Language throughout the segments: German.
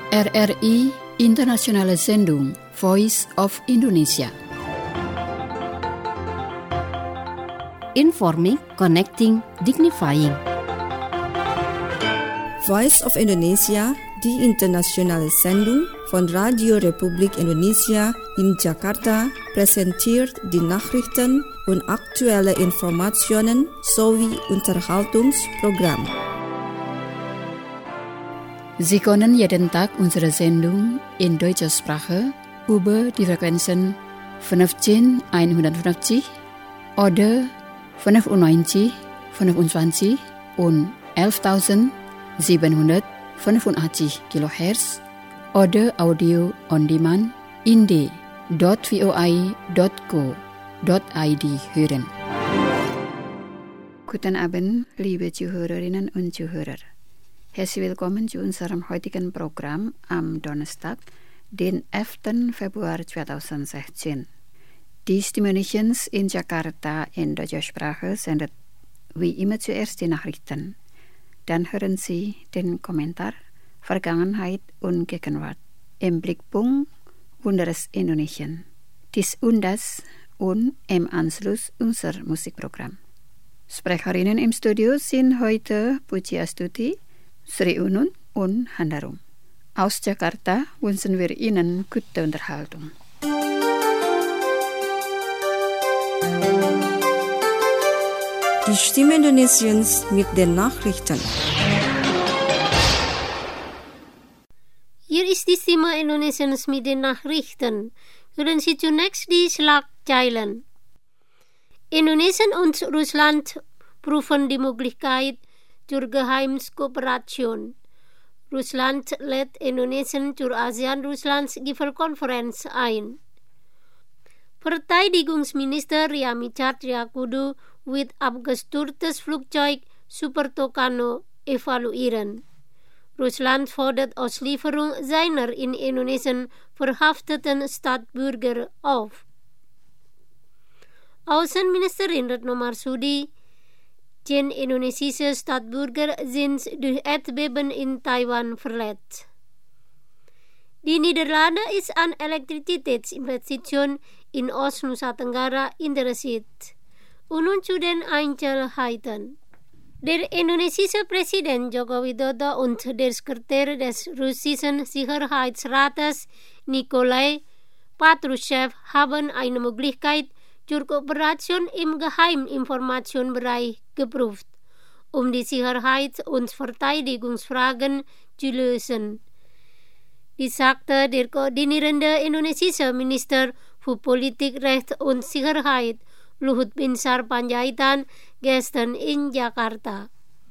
RRI Internationale Sendung Voice of Indonesia. Informing, connecting, dignifying. Voice of Indonesia, die internationale Sendung von Radio Republik Indonesia in Jakarta, präsentiert die Nachrichten und aktuelle Informationen sowie Unterhaltungsprogramm. Sie können jeden Tag unsere Sendung in deutscher Sprache über die Frequenzen 15150 oder 95, 25 und 11.785 kHz oder Audio on Demand in d.voi.co.id hören. Guten Abend, liebe Zuhörerinnen und Zuhörer. Herzlich willkommen zu unserem heutigen Programm am Donnerstag, den 11. Februar 2016. Die Stimulations in Jakarta in deutscher Sprache sendet wie immer zuerst die Nachrichten. Dann hören Sie den Kommentar Vergangenheit und Gegenwart im Blickpunkt Wunderes Indonesien. Dies und das und im Anschluss unser Musikprogramm. Sprecherinnen im Studio sind heute Puji Astuti, Sri Unun und Handarum. Aus Jakarta wünschen wir Ihnen gute Unterhaltung. Die Stimme Indonesiens mit den Nachrichten. Hier ist die Stimme Indonesiens mit den Nachrichten. Hören Sie zunächst die Schlagzeilen. Indonesien und Russland prüfen die Möglichkeit zur Geheimkooperation. Russland lädt Indonesien zur ASEAN-Russlands-Gipfelkonferenz ein. Verteidigungsminister Ryamizar Triakudu wird abgestürztes Flugzeug Super Tucano evaluieren. Russland fordert Auslieferung seiner in Indonesien verhafteten Staatsbürger auf. Außenministerin Retno Marsudi: 10 indonesische Staatsbürger sind durch Erdbeben in Taiwan verletzt. Die Niederlande ist an Elektrizitätsinvestitionen in Ost-Nusa Tenggara interessiert. Und nun zu den Einzelheiten. Der indonesische Präsident Joko Widodo und der Sekretär des russischen Sicherheitsrates Nikolai Patrushev haben eine Möglichkeit zur Kooperation im Geheiminformationsbereich geprüft, um die Sicherheits- und Verteidigungsfragen zu lösen. Dies sagte der koordinierende indonesische Minister für Politik, Recht und Sicherheit Luhut Binsar Panjaitan gestern in Jakarta.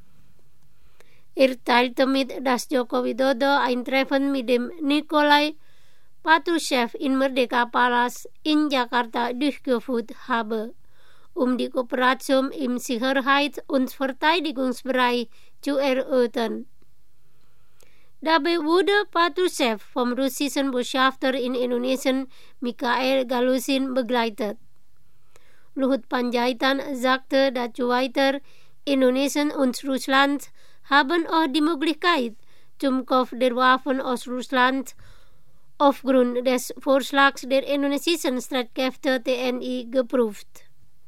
Er teilte mit, dass Joko Widodo ein Treffen mit dem Nikolai Patrushev in Merdeka Palace in Jakarta durchgeführt habe, um die Kooperation im Sicherheits- und Verteidigungsbereich zu erörtern. Dabei wurde Patrushev vom russischen Botschafter in Indonesien Mikhail Galusin begleitet. Luhut Panjaitan sagte dazu weiter, Indonesien und Russland haben auch die Möglichkeit zum Kauf der Waffen aus Russland aufgrund des Vorschlags der indonesischen Streitkräfte TNI geprüft.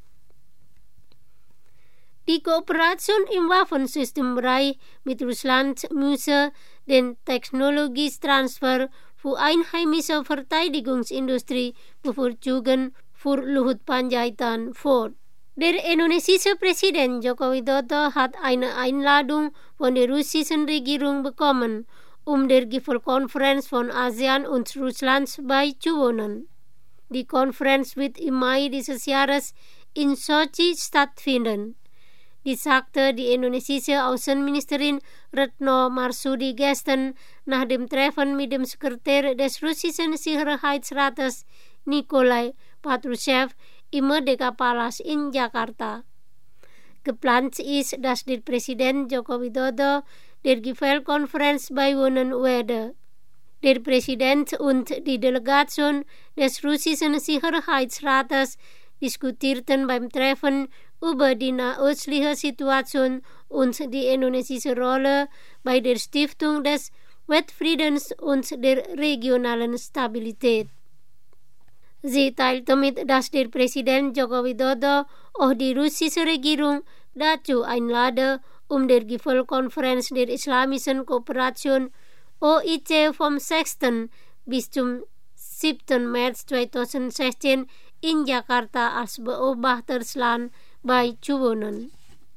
Die Kooperation im Waffensystembereich mit Russland müsse den Technologietransfer für einheimische Verteidigungsindustrie bevorzugen, fuhr Luhut Panjaitan fort. Der indonesische Präsident Joko Widodo hat eine Einladung von der russischen Regierung bekommen, um der Gipfelkonferenz von ASEAN und Russland beizuwohnen. Die Konferenz wird im Mai dieses Jahres in Sochi stattfinden. Dies sagte die indonesische Außenministerin Retno Marsudi gestern nach dem Treffen mit dem Sekretär des russischen Sicherheitsrates Nikolai Patrushev im Merdeka Palace in Jakarta. Geplant ist, dass der Präsident Joko Widodo der Gipfelkonferenz beiwohnen werde. Der Präsident und die Delegation des russischen Sicherheitsrates diskutierten beim Treffen über die nahöstliche Situation und die indonesische Rolle bei der Stiftung des Weltfriedens und der regionalen Stabilität. Sie teilte mit, dass der Präsident Joko Widodo auch die russische Regierung dazu einlade, der Gipfelkonferenz der Islamischen Kooperation OIC vom 6. bis zum 7. März 2016 in Jakarta als Beobachtersland beizuwohnen.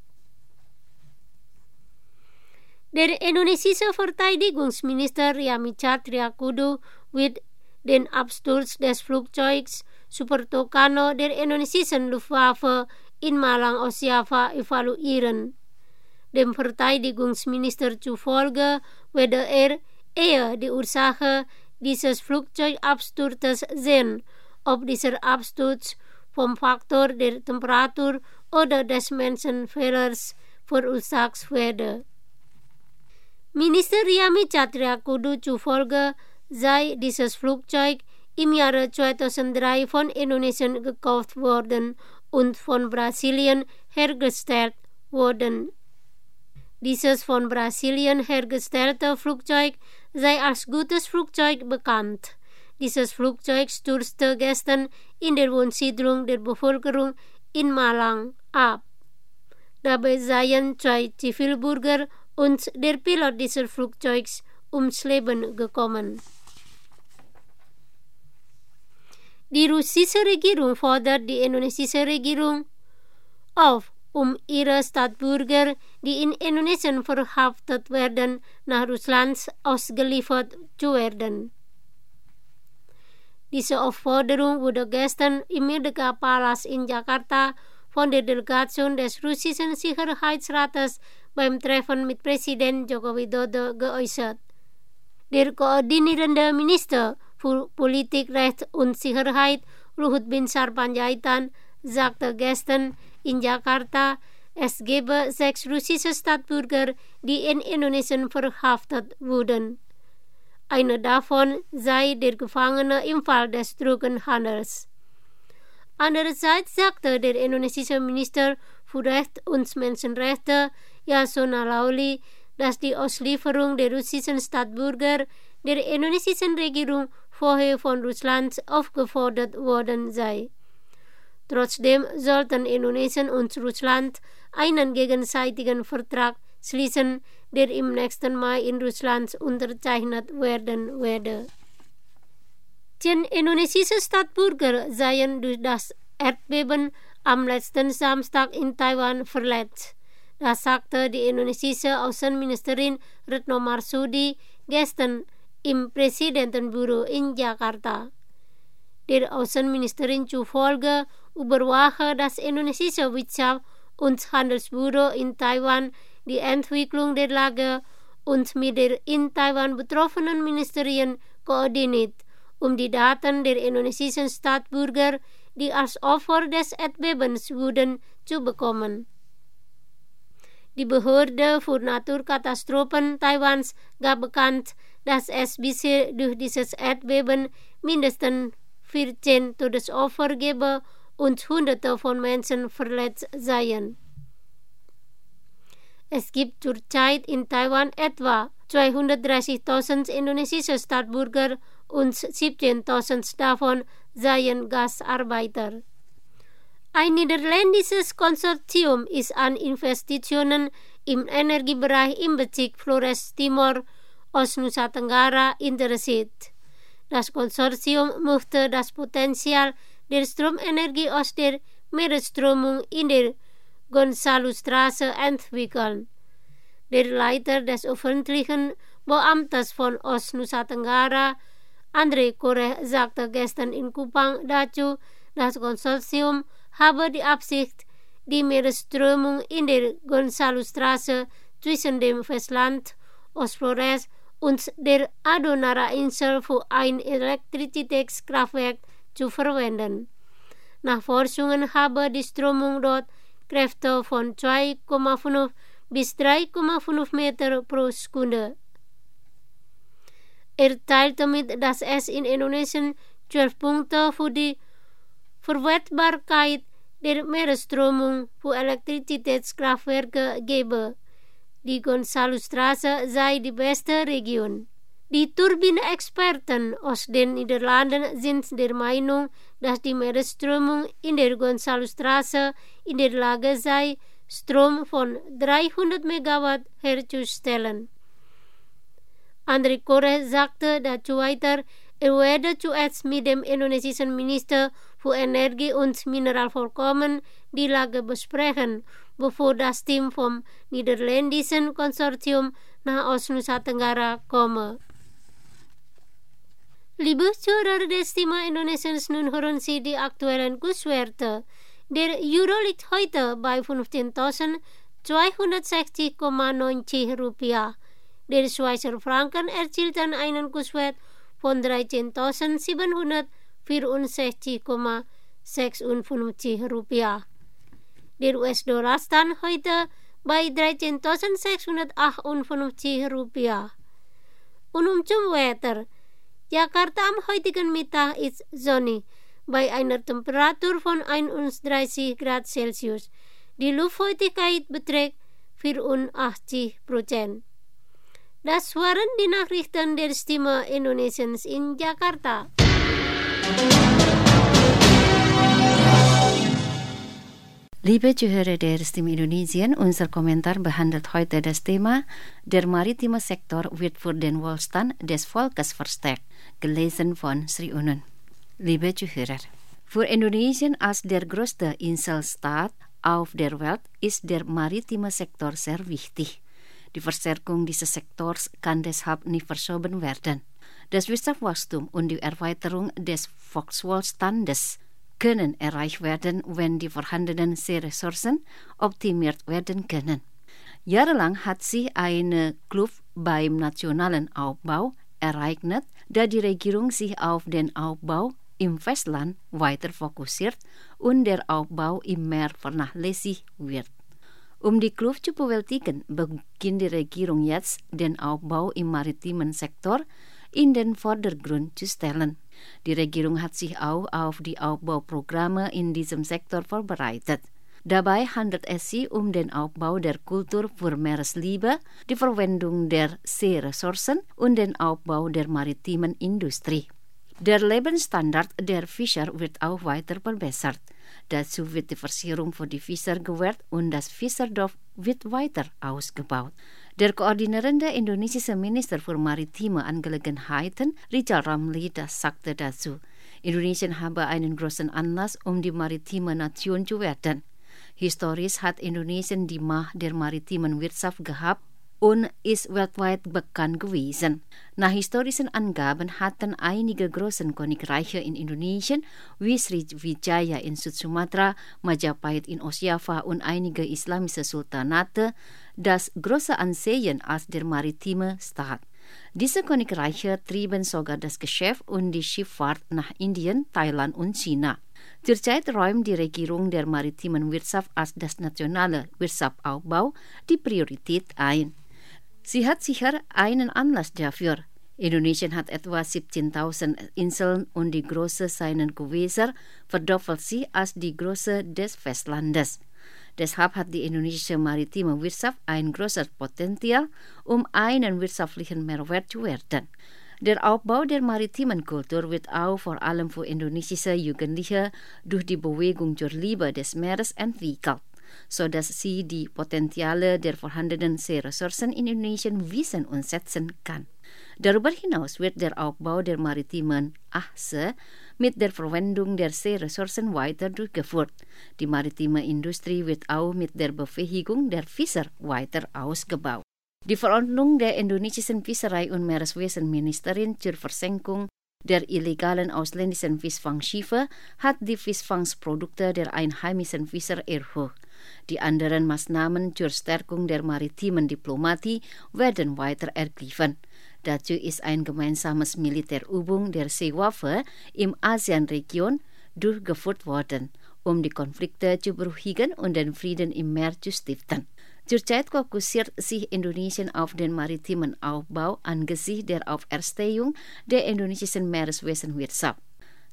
Der indonesische Verteidigungsminister Yami Catriakudu wird den Absturz des Flugzeugs Super Tucano der indonesischen Luftwaffe in Malang aus Java evaluieren. Dem Verteidigungsminister zufolge werde eher die Ursache dieses Flugzeugabsturzes sehen, ob dieser Absturz vom Faktor der Temperatur oder des Menschenfehlers verursacht werde. Minister Yami Catriakudu zufolge sei dieses Flugzeug im Jahre 2003 von Indonesien gekauft worden und von Brasilien hergestellt worden. Dieses von Brasilien hergestellte Flugzeug sei als gutes Flugzeug bekannt. Dieses Flugzeug stürzte gestern in der Wohnsiedlung der Bevölkerung in Malang ab. Dabei seien 2 Zivilbürger und der Pilot dieses Flugzeugs ums Leben gekommen. Die russische Regierung fordert die indonesische Regierung auf, ihre Staatsbürger, die in Indonesien verhaftet werden, nach Russland ausgeliefert zu werden. Diese Aufforderung wurde gestern im Merdeka Palace in Jakarta von der Delegation des russischen Sicherheitsrates beim Treffen mit Präsident Joko Widodo geäußert. Der koordinierende Minister für Politik, Recht und Sicherheit, Luhut Binsar Panjaitan, sagte gestern in Jakarta, es gebe 6 russische Staatsbürger, die in Indonesien verhaftet wurden. Einer davon sei der Gefangene im Fall des Drogenhandels. Andererseits sagte der indonesische Minister für Recht und Menschenrechte Yasona Lawli, dass die Auslieferung der russischen Staatsbürger der indonesischen Regierung vorher von Russland aufgefordert worden sei. Trotzdem sollten Indonesien und Russland einen gegenseitigen Vertrag schließen, der im nächsten Mai in Russland unterzeichnet werden werde. 10 indonesische Staatsbürger seien durch das Erdbeben am letzten Samstag in Taiwan verletzt. Das sagte die indonesische Außenministerin Retno Marsudi gestern im Präsidentenbüro in Jakarta. Der Außenministerin zufolge überwache das indonesische Wirtschafts- und Handelsbüro in Taiwan die Entwicklung der Lage und mit der in Taiwan betroffenen Ministerien koordiniert, die Daten der indonesischen Staatsbürger, die als Opfer des Erdbebens wurden, zu bekommen. Die Behörde für Naturkatastrophen Taiwans gab bekannt, dass es bisher durch dieses Erdbeben mindestens 14 Todesopfer gebe und Hunderte von Menschen verletzt seien. Es gibt zurzeit in Taiwan etwa 230.000 indonesische Staatsbürger und 17.000 davon seien Gastarbeiter. Ein niederländisches Konsortium ist an Investitionen im Energiebereich im Bezirk Flores Timor aus Nusa Tenggara interessiert. Das Konsortium möchte das Potenzial der Stromenergie aus der Meeresströmung in der Gonzalo-Straße entwickeln. Der Leiter des öffentlichen Beamtes von Ost-Nusa Tenggara, Andre Koreh, sagte gestern in Kupang dazu, das Konsortium habe die Absicht, die Meeresströmung in der Gonzalo-Straße zwischen dem Festland Ostflores und der Adonara-Insel für ein Elektrizitätskraftwerk zu verwenden. Nach Forschungen habe die Strömung dort Kräfte von 2,5 bis 3,5 Meter pro Sekunde. Er teilte mit, dass es in Indonesien 12 Punkte für die Verwertbarkeit der Meeresströmung für Elektrizitätskraftwerke gebe. Die Gonzalo-Straße sei die beste Region. Die Turbine-Experten aus den Niederlanden sind der Meinung, dass die Meeresströmung in der Gonzalo-Straße in der Lage sei, Strom von 300 Megawatt herzustellen. André Kore sagte dazu weiter, werde zuerst mit dem indonesischen Minister für Energie und Mineralvorkommen die Lage besprechen, bevor das Team vom niederländischen Konsortium nach Nusa Tenggara komme. Liebe Zuhörer des Thema Indonesiens, nun hören Sie die aktuellen Kurswerte. Der Euro liegt heute bei 15.260,90 Rupiah. Der Schweizer Franken erzielt einen Kurswert von 13.764,56 Rupiah. Der US-Dollar stand heute bei 13.658 Rupiah. Und zum Wetter. Jakarta am heutigen Mittag ist sonnig, bei einer Temperatur von 31 Grad Celsius. Die Luftfeuchtigkeit beträgt 84%. Das waren die Nachrichten der Stimme Indonesiens in Jakarta. Liebe Zuhörer der Stimme Indonesien, unser Kommentar behandelt heute das Thema Der maritime Sektor wird für den Wohlstand des Volkes verstärkt, gelesen von Sri Unun. Liebe Zuhörer, für Indonesien als der größte Inselstaat auf der Welt ist der maritime Sektor sehr wichtig. Die Verstärkung dieses Sektors kann deshalb nicht verschoben werden. Das Wirtschaftswachstum und die Erweiterung des Volkswohlstandes können erreicht werden, wenn die vorhandenen Seeressourcen optimiert werden können. Jahrelang hat sich eine Kluft beim nationalen Aufbau ereignet, da die Regierung sich auf den Aufbau im Festland weiter fokussiert und der Aufbau im Meer vernachlässigt wird. Um die Kluft zu bewältigen, beginnt die Regierung jetzt, den Aufbau im maritimen Sektor in den Vordergrund zu stellen. Die Regierung hat sich auch auf die Aufbauprogramme in diesem Sektor vorbereitet. Dabei handelt es sich um den Aufbau der Kultur für Meeresliebe, die Verwendung der Seeressourcen und den Aufbau der maritimen Industrie. Der Lebensstandard der Fischer wird auch weiter verbessert. Dazu wird die Versicherung für die Fischer gewährt und das Fischerdorf wird weiter ausgebaut. Der koordinierende indonesische Minister für maritime Angelegenheiten, Rizal Ramli, sagte dazu, Indonesien habe einen großen Anlass, um die maritime Nation zu werden. Historisch hat Indonesien die Macht der maritimen Wirtschaft gehabt und ist weltweit bekannt gewesen. Nach historischen Angaben hatten einige große Königreiche in Indonesien, wie Sriwijaya in Süd-Sumatra, Majapahit in Ostjava und einige islamische Sultanate, das große Ansehen als der maritime Staat. Diese Königreiche trieben sogar das Geschäft und die Schifffahrt nach Indien, Thailand und China. Zurzeit räumt die Regierung der maritimen Wirtschaft als das nationale Wirtschaftsaufbau die Priorität ein. Sie hat sicher einen Anlass dafür. Indonesien hat etwa 17.000 Inseln und die Größe seiner Gewässer verdoppelt sie als die Größe des Festlandes. Deshalb hat die indonesische maritime Wirtschaft ein großes Potenzial, um einen wirtschaftlichen Mehrwert zu werden. Der Aufbau der maritimen Kultur wird auch vor allem für indonesische Jugendliche durch die Bewegung zur Liebe des Meeres entwickelt, sodass sie die Potenziale der vorhandenen Seeressourcen in Indonesien wissen und setzen kann. Darüber hinaus wird der Aufbau der maritimen Achse mit der Verwendung der Seeressourcen weiter durchgeführt. Die maritime Industrie wird auch mit der Befähigung der Fischer weiter ausgebaut. Die Verordnung der indonesischen Fischerei- und Meereswesenministerin zur Versenkung der illegalen ausländischen Fischfangschiffe hat die Fischfangsprodukte der einheimischen Fischer erhöht. Die anderen Maßnahmen zur Stärkung der maritimen Diplomatie werden weiter ergriffen. Dazu ist eine gemeinsame Militärübung der Seewaffe im ASEAN-Region durchgeführt worden, um die Konflikte zu beruhigen und den Frieden im Meer zu stiften. Zurzeit fokussiert sich Indonesien auf den maritimen Aufbau angesichts der Auferstehung der indonesischen Meereswesenwirtschaft.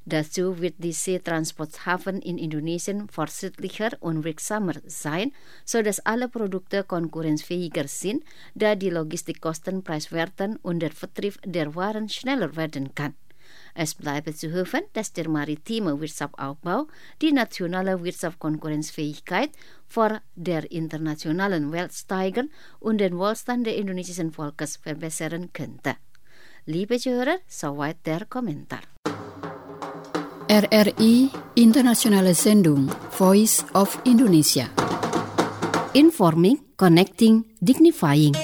Dazu wird diese Transporthafen in Indonesien fortschrittlicher und wirksamer sein, sodass alle Produkte konkurrenzfähiger sind, da die Logistikkosten preiswerter und der Vertrieb der Waren schneller werden kann. Es bleibt zu hoffen, dass der maritime Wirtschaftsaufbau die nationale Wirtschaftskonkurrenzfähigkeit vor der internationalen Welt steigern und den Wohlstand des indonesischen Volkes verbessern könnte. Liebe Zuhörer, soweit der Kommentar. RRI Internationale Sendung Voice of Indonesia. Informing, connecting, dignifying.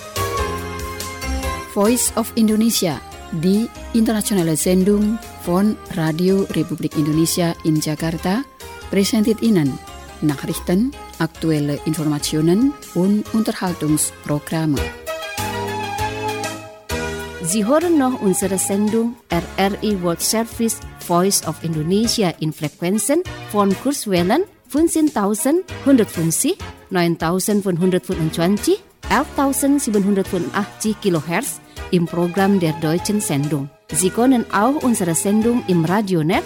Voice of Indonesia, die internationale Sendung von Radio Republik Indonesia in Jakarta, präsentiert Ihnen Nachrichten, aktuelle Informationen und Unterhaltungsprogramme. Sie hören noch unsere Sendung RRI World Service Voice of Indonesia in Frequenzen von Kurzwellen 15.150, 9.525, 11.785 kHz im Programm der deutschen Sendung. Sie können auch unsere Sendung im Radionet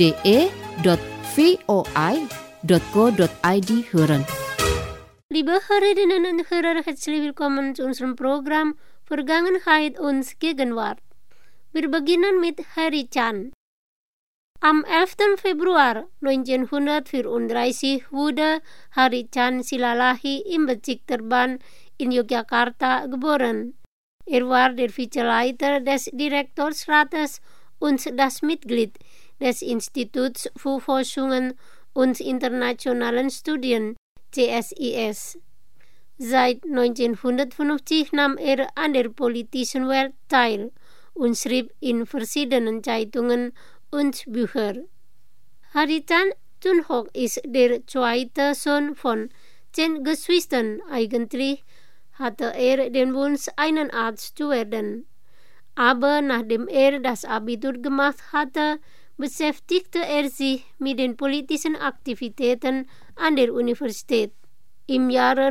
de.voi.co.id hören. Liebe Hörerinnen und Hörer, herzlich willkommen zu unserem Programm Vergangenheit und Gegenwart. Wir beginnen mit Hari Chan. Am 11. Februar 1934 wurde Hari Chan Silalahi im Bezirk Terban in Yogyakarta geboren. Er war der Vizeleiter des Direktorsrates und das Mitglied des Instituts für Forschungen und internationalen Studien, CSIS. Seit 1950 nahm er an der politischen Welt teil und schrieb in verschiedenen Zeitungen und Büchern. Hari Chan Tunhok ist der zweite Sohn von 10 Geschwistern. Eigentlich hatte er den Wunsch, einen Arzt zu werden. Aber nachdem er das Abitur gemacht hatte, beschäftigte er sich mit den politischen Aktivitäten an der Universität. Im Jahre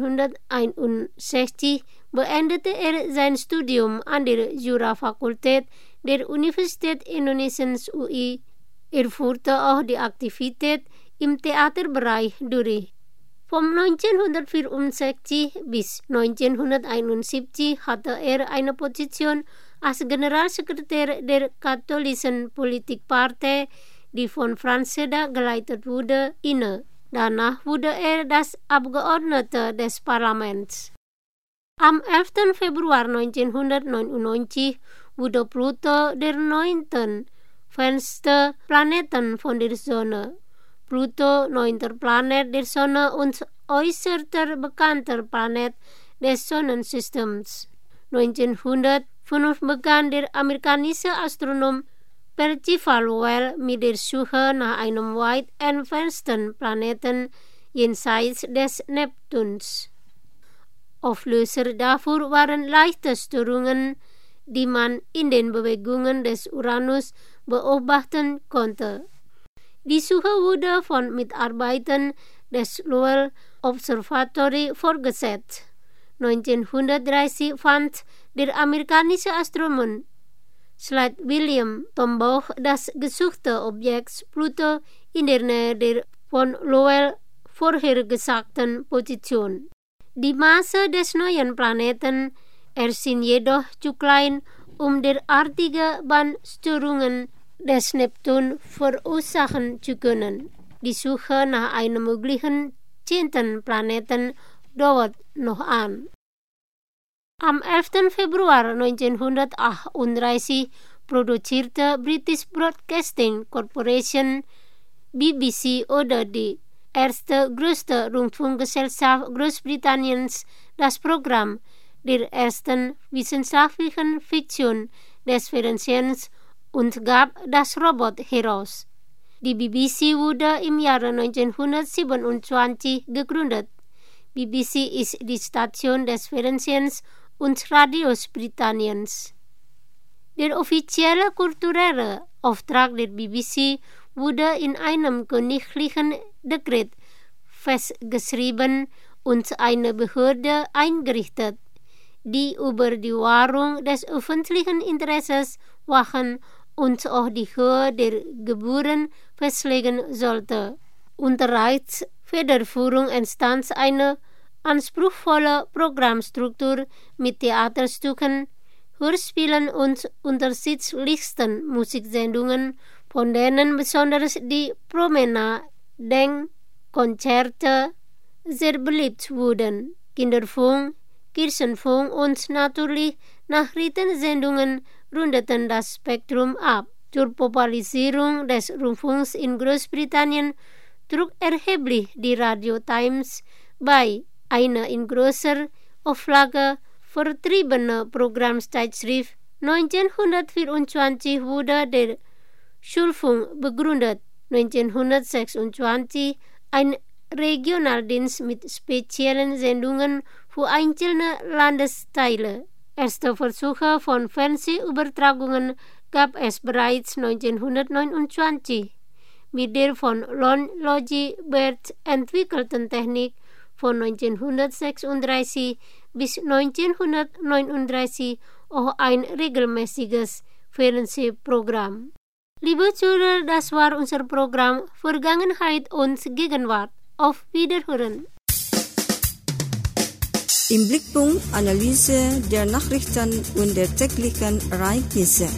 1961 beendete er sein Studium an der Jurafakultät der Universität Indonesiens UI. Er führte auch die Aktivität im Theaterbereich durch. Von 1964 bis 1971 hatte er eine Position als Generalsekretär der katholischen Politikpartei, die von Franz Seda geleitet wurde, inne. Danach wurde er das Abgeordnete des Parlaments. Am 11. Februar 1999 wurde Pluto der 9. fernste Planeten von der Sonne. Pluto, 9. Planet der Sonne und äußerster bekannter Planet des Sonnensystems. 1905 begann der amerikanische Astronom Percival Lowell mit der Suche nach einem weit entfernten Planeten jenseits des Neptuns. Auflöser dafür waren leichte Störungen, die man in den Bewegungen des Uranus beobachten konnte. Die Suche wurde von Mitarbeitern des Lowell Observatory fortgesetzt. 1930 fand der amerikanische Astronom Slade William Tombaugh das gesuchte Objekt Pluto in der Nähe der von Lowell vorhergesagten Position. Die Masse des neuen Planeten erschien jedoch zu klein, um derartige Bahnstörungen des Neptun verursachen zu können. Die Suche nach einem möglichen 10. Planeten dauert noch an. Am 11. Februar 1938 produzierte British Broadcasting Corporation BBC oder die erste größte Rundfunkgesellschaft Großbritanniens das Programm der ersten wissenschaftlichen Fiktion des Fernsehens und gab das Robot heraus. Die BBC wurde im Jahre 1927 gegründet. BBC ist die Station des Fernsehens und Radios Britanniens. Der offizielle kulturelle Auftrag der BBC wurde in einem königlichen Dekret festgeschrieben und eine Behörde eingerichtet, die über die Wahrung des öffentlichen Interesses wachen uns auch die Höhe der Gebühren festlegen sollte. Unterrichtsfederführung entstand eine anspruchsvolle Programmstruktur mit Theaterstücken, Hörspielen und unterschiedlichsten Musiksendungen, von denen besonders die Promenadenkonzerte sehr beliebt wurden. Kinderfunk, Kirchenfunk und natürlich Nachrichtensendungen rundeten das Spektrum ab. Zur Popularisierung des Rundfunks in Großbritannien trug erheblich die Radio Times bei, eine in größer Auflage vertriebene Programmzeitschrift. 1924 wurde der Schulfunk begründet, 1926 ein Regionaldienst mit speziellen Sendungen für einzelne Landesteile. Erste Versuche von Fernsehübertragungen gab es bereits 1929. Mit der von Lon Logie Baird entwickelten Technik von 1936 bis 1939 auch ein regelmäßiges Fernsehprogramm. Liebe Zuhörer, das war unser Programm Vergangenheit und Gegenwart. Auf Wiederhören. Im Blickpunkt Analyse der Nachrichten und der täglichen Ereignisse.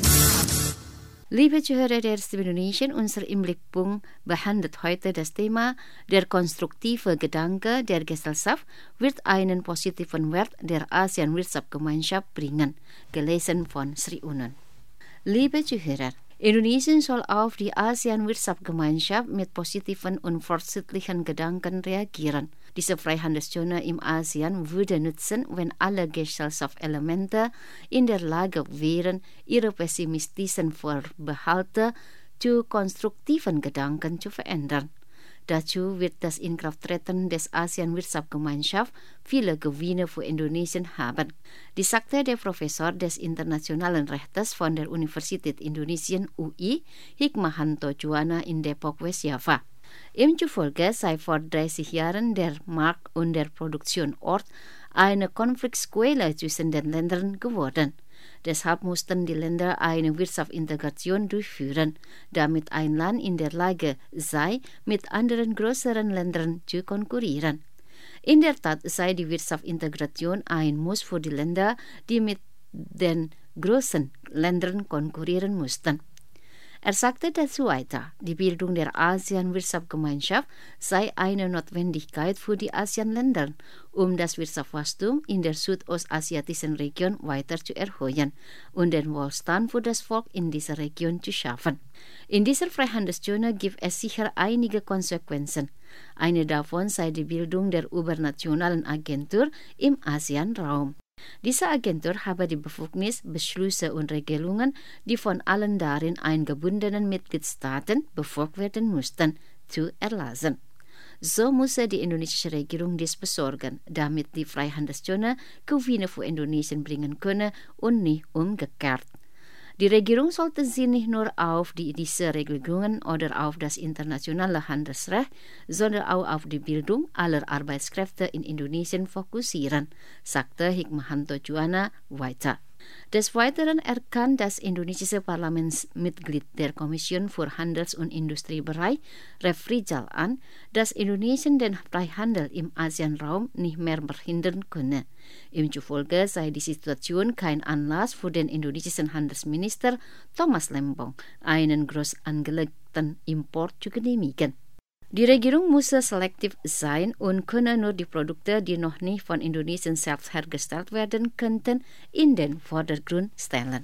Liebe Zuhörer der Stimme Indonesien, unser Im Blickpunkt behandelt heute das Thema der konstruktive Gedanke der Gesellschaft wird einen positiven Wert der ASEAN-Wirtschaftsgemeinschaft bringen, gelesen von Sri Unan. Liebe Zuhörer, Indonesien soll auf die ASEAN-Wirtschaftsgemeinschaft mit positiven und fortschrittlichen Gedanken reagieren. Diese Freihandelszone im ASEAN würde nutzen, wenn alle Gesellschaftselemente in der Lage wären, ihre pessimistischen Vorbehalte zu konstruktiven Gedanken zu verändern. Dazu wird das Inkrafttreten des ASEAN-Wirtschaftsgemeinschaft viele Gewinne für Indonesien haben. Dies sagte der Professor des internationalen Rechts von der Universität Indonesien UI, Hikmahanto Juwana in Depok, West-Java. Ihm zufolge sei vor 30 Jahren der Markt und der Produktionsort eine Konfliktquelle zwischen den Ländern geworden. Deshalb mussten die Länder eine Wirtschaftsintegration durchführen, damit ein Land in der Lage sei, mit anderen größeren Ländern zu konkurrieren. In der Tat sei die Wirtschaftsintegration ein Muss für die Länder, die mit den großen Ländern konkurrieren mussten. Er sagte dazu weiter, die Bildung der ASEAN-Wirtschaftsgemeinschaft sei eine Notwendigkeit für die ASEAN-Länder, um das Wirtschaftswachstum in der südostasiatischen Region weiter zu erhöhen und den Wohlstand für das Volk in dieser Region zu schaffen. In dieser Freihandelszone gibt es sicher einige Konsequenzen. Eine davon sei die Bildung der übernationalen Agentur im ASEAN-Raum. Diese Agentur habe die Befugnis, Beschlüsse und Regelungen, die von allen darin eingebundenen Mitgliedstaaten befolgt werden mussten, zu erlassen. So müsse die indonesische Regierung dies besorgen, damit die Freihandelszone Gewinne für Indonesien bringen könne und nicht umgekehrt. Die Regierung sollte sich nicht nur auf diese Regelungen oder auf das internationale Handelsrecht, sondern auch auf die Bildung aller Arbeitskräfte in Indonesien fokussieren, sagte Hikmahanto Juwana weiter. Des Weiteren erkannt das indonesische Parlamentsmitglied der Kommission für Handels- und Industriebereich, Refrijal, an, dass Indonesien den Freihandel im ASEAN-Raum nicht mehr verhindern könne. Ihm zufolge sei die Situation kein Anlass für den indonesischen Handelsminister Thomas Lembong, einen groß angelegten Import zu genehmigen. Die Regierung muss selektiv sein und könne nur die Produkte, die noch nicht von Indonesien selbst hergestellt werden könnten, in den Vordergrund stellen.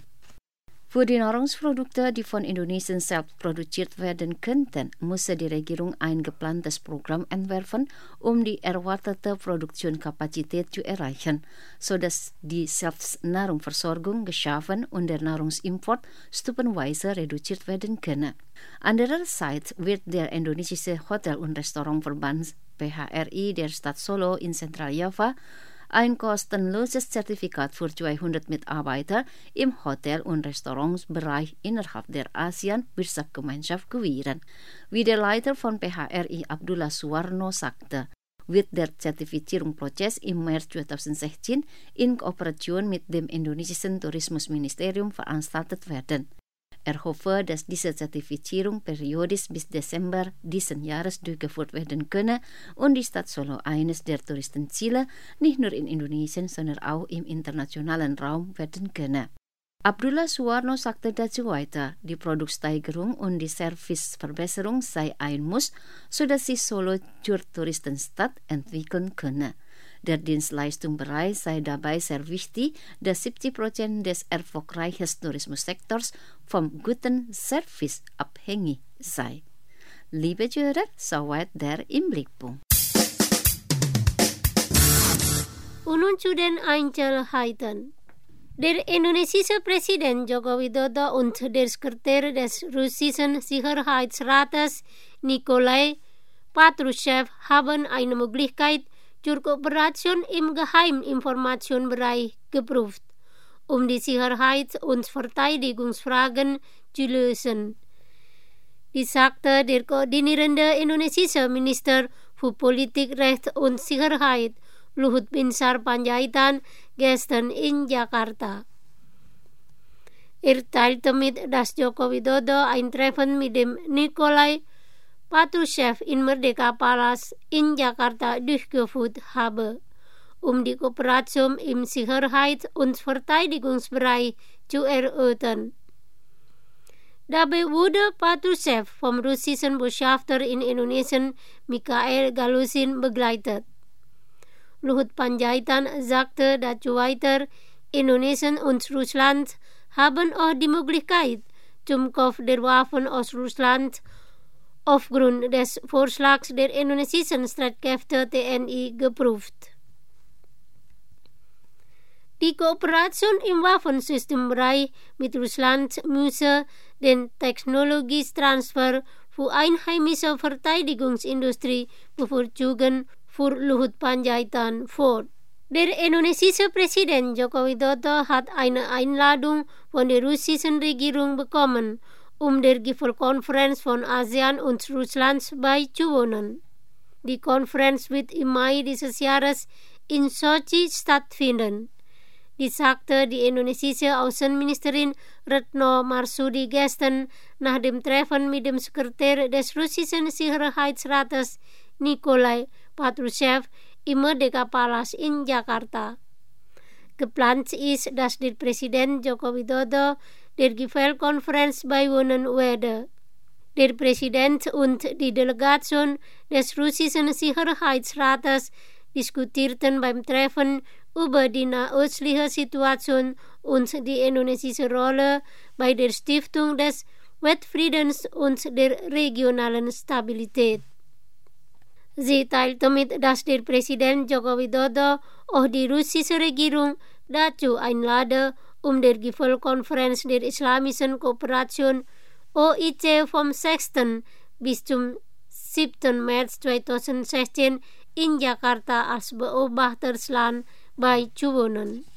Für die Nahrungsprodukte, die von Indonesien selbst produziert werden könnten, muss die Regierung ein geplantes Programm entwerfen, um die erwartete Produktionskapazität zu erreichen, sodass die Selbstnahrungsversorgung geschaffen und der Nahrungsimport stufenweise reduziert werden könne. Andererseits wird der indonesische Hotel- und Restaurantverband PHRI der Stadt Solo in Zentraljava ein kostenloses Zertifikat für 200 Mitarbeiter im Hotel- und Restaurantsbereich innerhalb der ASEAN-Wirtschaftsgemeinschaft gewähren. Wie der Leiter von PHRI Abdullah Suwarno sagte, wird der Zertifizierungsprozess im März 2016 in Kooperation mit dem indonesischen Tourismusministerium veranstaltet werden. hoffe, dass diese Zertifizierung periodisch bis Dezember diesen Jahres durchgeführt werden könne und die Stadt Solo eines der Touristenziele nicht nur in Indonesien, sondern auch im internationalen Raum werden könne. Abdullah Suwarno sagte dazu weiter, die Produktsteigerung und die Serviceverbesserung sei ein Muss, sodass sich Solo zur Touristenstadt entwickeln könne. Der Dienstleistungsbereich sei dabei sehr wichtig, da 70% des erfolgreichen Tourismussektors vom guten Service abhängig sei. Liebe Zuhörer, soweit der Blickpunkt. Und nun zu den Einzelheiten. Der indonesische Präsident Joko Widodo und der Sekretär des russischen Sicherheitsrates Nikolai Patrushev haben eine Möglichkeit zur Kooperation im Geheiminformationsbereich geprüft, um die Sicherheits- und Verteidigungsfragen zu lösen. Dies sagte der koordinierende indonesische Minister für Politik, Recht und Sicherheit Luhut Binsar Panjaitan gestern in Jakarta. Teilte mit, dass Joko Widodo ein Treffen mit dem Nikolai Patrushev in Merdeka Palace in Jakarta durchgeführt habe, um die Kooperation im Sicherheits- und Verteidigungsbereich zu erörtern. Dabei wurde Patrushev vom russischen Botschafter in Indonesien Mikhail Galusin begleitet. Luhut Panjaitan sagte dazu weiter, Indonesien und Russland haben auch die Möglichkeit zum Kauf der Waffen aus Russland aufgrund des Vorschlags der indonesischen Streitkräfte TNI geprüft. Die Kooperation im Waffensystembereich mit Russland müsse den Technologietransfer für einheimische Verteidigungsindustrie bevorzugen, fuhr Luhut Panjaitan fort. Der indonesische Präsident Joko Widodo hat eine Einladung von der russischen Regierung bekommen, um der Gipfelkonferenz von ASEAN und Russland beizuwohnen. Die Konferenz wird im Mai dieses Jahres in Sochi stattfinden. Dies sagte die indonesische Außenministerin Retno Marsudi gestern nach dem Treffen mit dem Sekretär des russischen Sicherheitsrates Nikolai Patrushev im Merdeka Palace in Jakarta. Geplant ist, dass der Präsident Joko Widodo der Gipfelkonferenz beiwohnen werde. Der Präsident und die Delegation des russischen Sicherheitsrates diskutierten beim Treffen über die nahöstliche Situation und die indonesische Rolle bei der Stiftung des Weltfriedens und der regionalen Stabilität. Sie teilte mit, dass der Präsident Joko Widodo auch die russische Regierung dazu einlade, um der Gipfelkonferenz der Islamischen Kooperation OIC vom 6. bis zum 7. März 2016 in Jakarta als Beobachtersland beizuwohnen.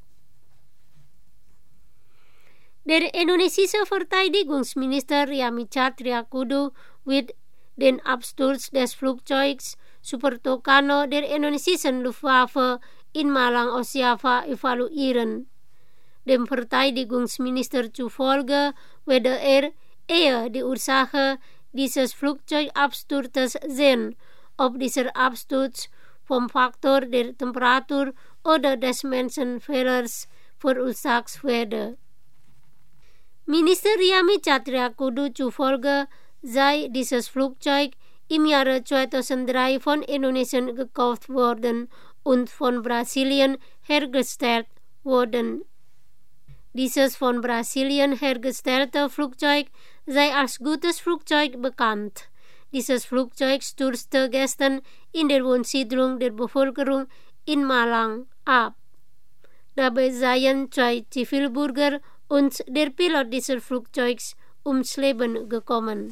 Der indonesische Verteidigungsminister Yami Catriakudu wird den Absturz des Flugzeugs Super Tucano der indonesischen Luftwaffe in Malang aus Java evaluieren. Dem Verteidigungsminister zufolge werde eher die Ursache dieses Flugzeugabsturzes sehen, ob dieser Absturz vom Faktor der Temperatur oder des Menschenfehlers verursacht werde. Minister Yami Catriakudu zufolge sei dieses Flugzeug im Jahre 2003 von Indonesien gekauft worden und von Brasilien hergestellt worden. Dieses von Brasilien hergestellte Flugzeug sei als gutes Flugzeug bekannt. Dieses Flugzeug stürzte gestern in der Wohnsiedlung der Bevölkerung in Malang ab. Dabei seien 2 Zivilbürger und der Pilot dieses Flugzeugs ums Leben gekommen.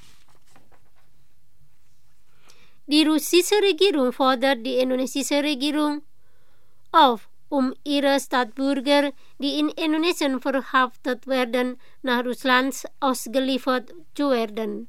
Die russische Regierung fordert die indonesische Regierung auf, um ihre Staatsbürger, die in Indonesien verhaftet werden, nach Russland ausgeliefert zu werden.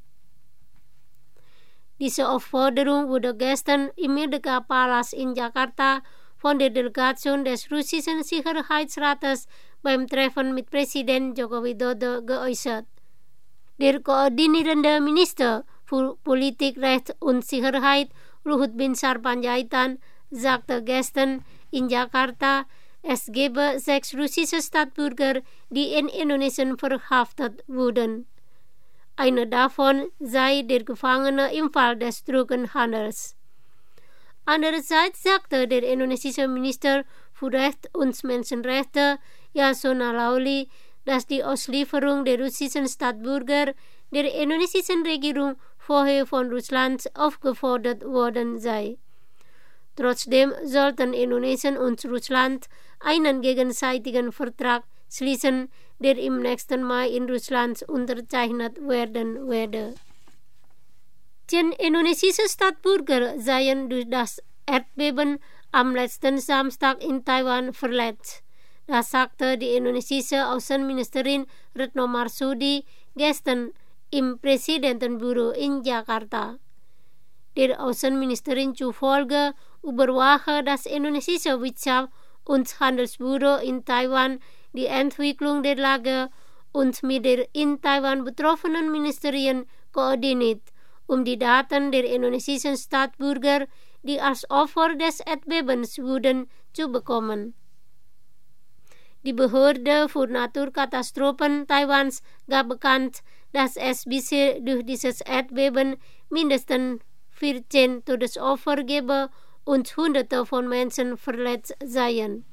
Diese Aufforderung wurde gestern im Merdeka Palace in Jakarta von der Delegation des russischen Sicherheitsrates beim Treffen mit Präsident Joko Widodo geäußert. Der koordinierende Minister für Politik, Recht und Sicherheit, Luhut Binsar Panjaitan, sagte gestern in Jakarta, es gebe 6 russische Staatsbürger, die in Indonesien verhaftet wurden. Einer davon sei der Gefangene im Fall des Drogenhandels. Andererseits sagte der indonesische Minister für Recht und Menschenrechte, Yasona Lawli, dass die Auslieferung der russischen Staatsbürger der indonesischen Regierung vorher von Russland aufgefordert worden sei. Trotzdem sollten Indonesien und Russland einen gegenseitigen Vertrag schließen, der im nächsten Mai in Russland unterzeichnet werden werde. 10 indonesische Staatsbürger seien durch das Erdbeben am letzten Samstag in Taiwan verletzt. Das sagte die indonesische Außenministerin Retno Marsudi gestern im Präsidentenbüro in Jakarta. Der Außenministerin zufolge überwache das indonesische Wirtschafts- und Handelsbüro in Taiwan die Entwicklung der Lage und mit der in Taiwan betroffenen Ministerien koordiniert, um die Daten der indonesischen Staatsbürger, die als Opfer des Erdbebens wurden, zu bekommen. Die Behörde für Naturkatastrophen Taiwans gab bekannt, dass es bisher durch dieses Erdbeben mindestens 14 Todesopfer gebe und Hunderte von Menschen verletzt seien.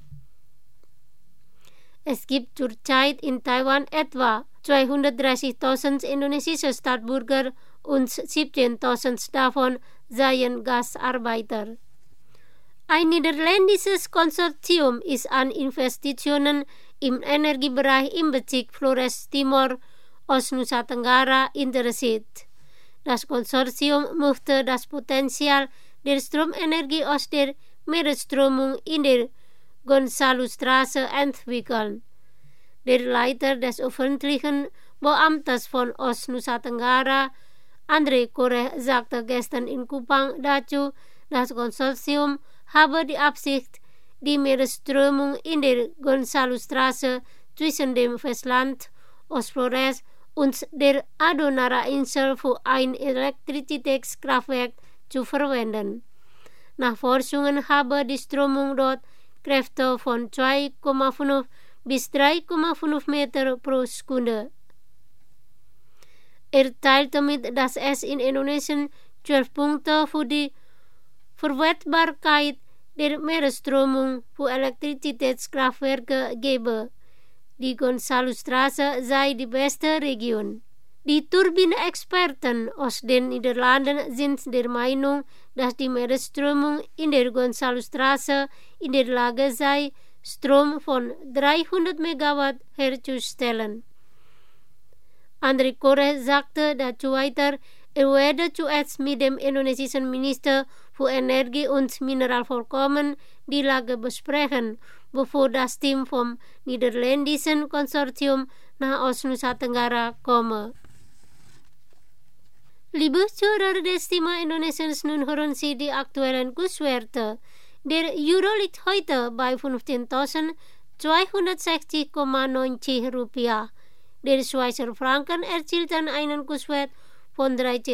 Es gibt zurzeit in Taiwan etwa 230.000 indonesische Staatsbürger und 17.000 davon seien Gastarbeiter. Ein niederländisches Konsortium ist an Investitionen im Energiebereich im Bezirk Flores Timor, Nusa Tenggara interessiert. Das Konsortium möchte das Potenzial der Stromenergie aus der Meeresströmung in der Gonzalo-Straße entwickeln. Der Leiter des öffentlichen Beamtes von Nusa Tenggara, Andre Koreh, sagte gestern in Kupang dazu, das Konsortium habe die Absicht, die Meeresströmung in der Gonzalo-Straße zwischen dem Festland Ostflores und der Adonara-Insel für ein Elektrizitätskraftwerk zu verwenden. Nach Forschungen habe die Strömung dort Kräfte von 2,5 bis 3,5 Meter pro Sekunde. Er teilte mit, dass es in Indonesien 12 Punkte für die Verwertbarkeit der Meeresströmung für Elektrizitätskraftwerke gebe. Die Gonzalo-Straße sei die beste Region. Die Turbinenexperten aus den Niederlanden sind der Meinung, dass die Meeresströmung in der Gonzalo-Straße in der Lage sei, Strom von 300 Megawatt herzustellen. Andre Koreh sagte dazu weiter, er werde zuerst mit dem indonesischen Minister für Energie und Mineralvorkommen die Lage besprechen, bevor das Team vom niederländischen Konsortium nach Nusa Tenggara komme. Liebe Zuhörer des Thema Indonesiens, nun hören Sie die aktuellen Kurswerte. Der Euro liegt heute bei 15.260,90 Rupiah. Der Schweizer Franken erzielt einen Kurswert von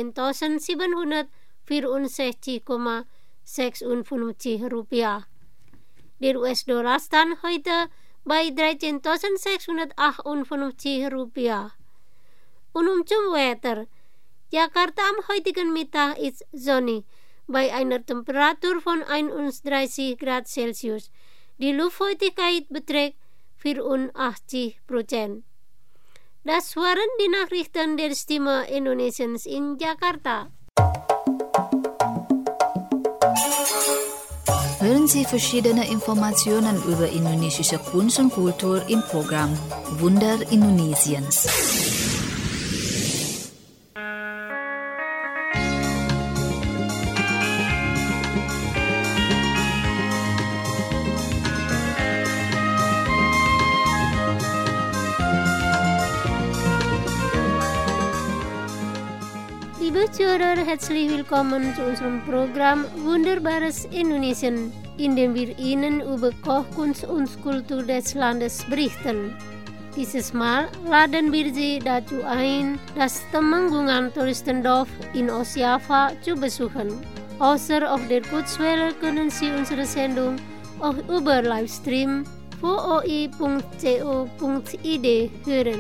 13.764,56 Rupiah. Der US-Dollar stand heute bei 13.658 Rupiah. Und zum Wetter. Jakarta am heutigen Mittag ist sonnig, bei einer Temperatur von 31 Grad Celsius. Die Luftfeuchtigkeit beträgt 84%. Das waren die Nachrichten der Stimme Indonesiens in Jakarta. Hören Sie verschiedene Informationen über indonesische Kunst und Kultur im Programm Wunder Indonesiens. Zuhörer, herzlich willkommen zu unserem Programm Wunderbares Indonesien, in dem wir Ihnen über Kochkunst und Kultur des Landes berichten. Dieses Mal laden wir Sie dazu ein, das Temenggungan Touristendorf in Ostjava zu besuchen. Außer auf der Kurzwelle können Sie unsere Sendung auch über Livestream voi.co.id hören.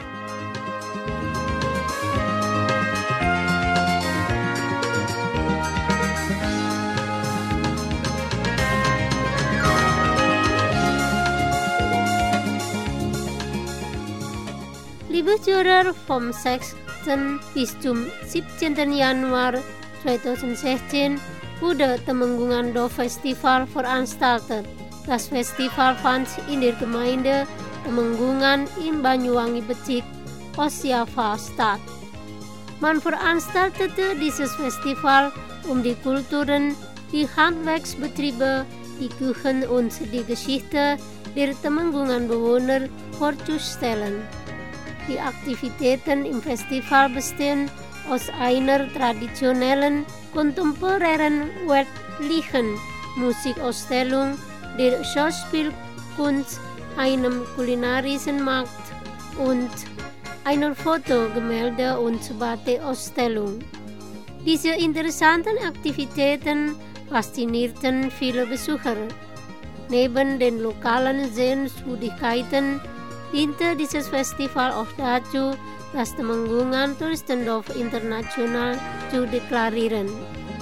Liebe Zuhörer, vom 6. bis zum 17. Januar 2016 wurde Temenggungan Dorf Festival veranstaltet. Das Festival fand in der Gemeinde Temenggungan in Banyuwangi Becik, Ostjava statt. Man veranstaltete dieses Festival, um die Kulturen, die Handwerksbetriebe, die Küchen und die Geschichte der Temenggungan-Bewohner vorzustellen. Die Aktivitäten im Festival bestehen aus einer traditionellen, kontemporären weltlichen Musikausstellung, der Schauspielkunst, einem kulinarischen Markt und einer Foto-, Gemälde- und Batik-Ausstellung. Diese interessanten Aktivitäten faszinierten viele Besucher. Neben den lokalen Sehenswürdigkeiten diente dieses Festival auch dazu, das Temenggungan Touristendorf international zu deklarieren.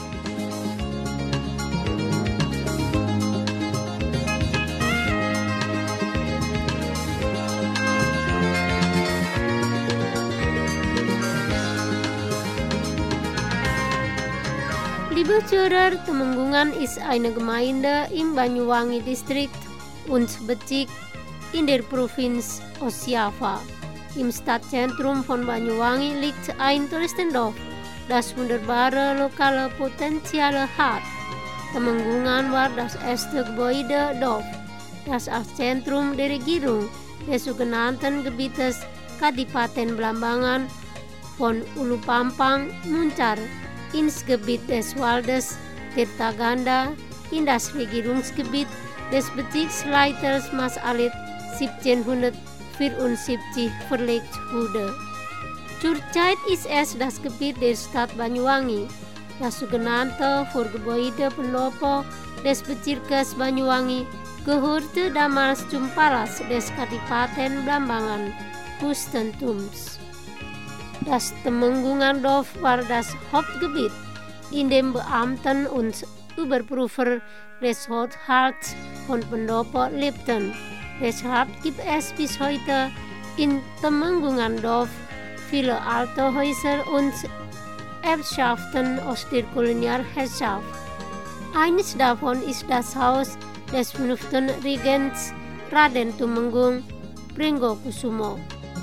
Liebe Zuhörer, Temenggungan ist eine Gemeinde im Banyuwangi-Distrikt und Becik in der Provinz Ostjava. Im Stadtzentrum von Banyuwangi liegt ein Touristendorf, das wunderbare lokale Potenziale hat. Temenggungan war das erste Gebäude-Dorf, das als Zentrum der Regierung des sogenannten Gebietes Kadipaten Blambangan von Ulupampang Muncar ins Gebiet des Waldes Tirtaganda in das Regierungsgebiet des Bezirksleiters Mas Alit 1774 verlegt wurde. Zurzeit ist es das Gebiet der Stadt Banyuwangi. Das sogenannte Vorgebäude Pendopo des Bezirkes Banyuwangi gehörte damals zum Palas des Kadipaten Blambangan Fürstentums. Das Temenggungan-Dorf war das Hauptgebiet, in dem Beamten und Überprüfer des Haushalts von Pendopo lebten. Deshalb gibt es bis heute in Temenggungan-Dorf viele alte Häuser und Erbschaften aus der Kolonialherrschaft. Eines davon ist das Haus des 5. Regents Raden Tumenggung, Pringgokusumo.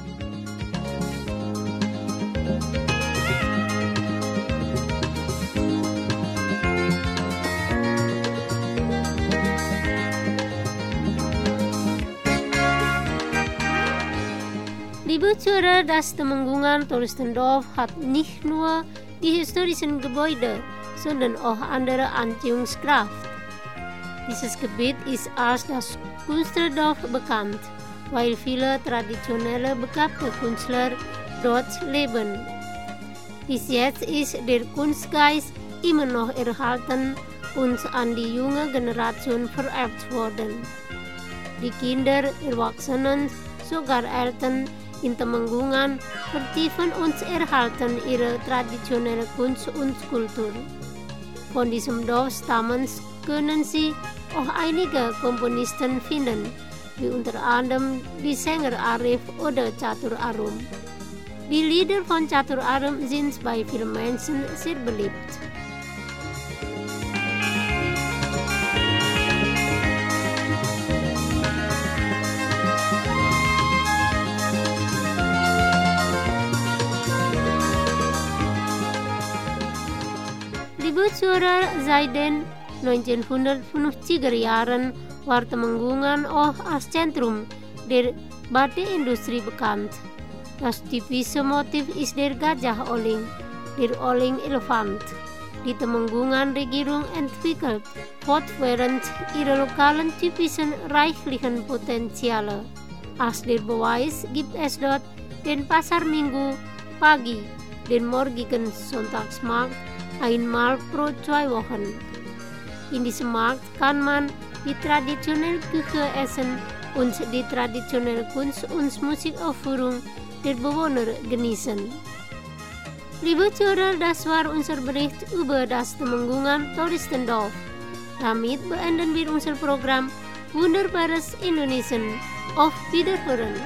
Liebe Zuhörer, das Temenggungan Touristendorf hat nicht nur die historischen Gebäude, sondern auch andere Anziehungskraft. Dieses Gebiet ist als das Künstlerdorf bekannt, weil viele traditionelle begabte Künstler dort leben. Bis jetzt ist der Kunstgeist immer noch erhalten und an die junge Generation vererbt worden. Die Kinder, Erwachsenen, sogar Eltern in Temenggungan vertiefen und erhalten ihre traditionelle Kunst und Kultur. Von diesem Dorf stammend können Sie auch einige Komponisten finden, wie unter anderem die Sänger Arif oder Catur Arum. Die Lieder von Catur Arum sind bei vielen Menschen sehr beliebt. Liebe Zuhörer, seit den 1950er Jahren war Temenggungan auch als Zentrum der Batikindustrie bekannt. Das typische Motiv ist der Gajah Oling, der Oling Elefant. Die Temenggungan Regierung entwickelt fortwährend ihre lokalen typischen reichlichen Potenziale. Als der Beweis gibt es dort den Pasar Minggu pagi, den morgigen Sonntagsmarkt einmal pro 2 Wochen. In diesem Markt kann man die traditionelle Küche essen und die traditionelle Kunst- und Musikaufführung der Bewohner genießen. Liebe Zuhörer, das war unser Bericht über das Temenggungan Touristendorf. Damit beenden wir unser Programm Wunderbares Indonesien. Auf Wiederhören!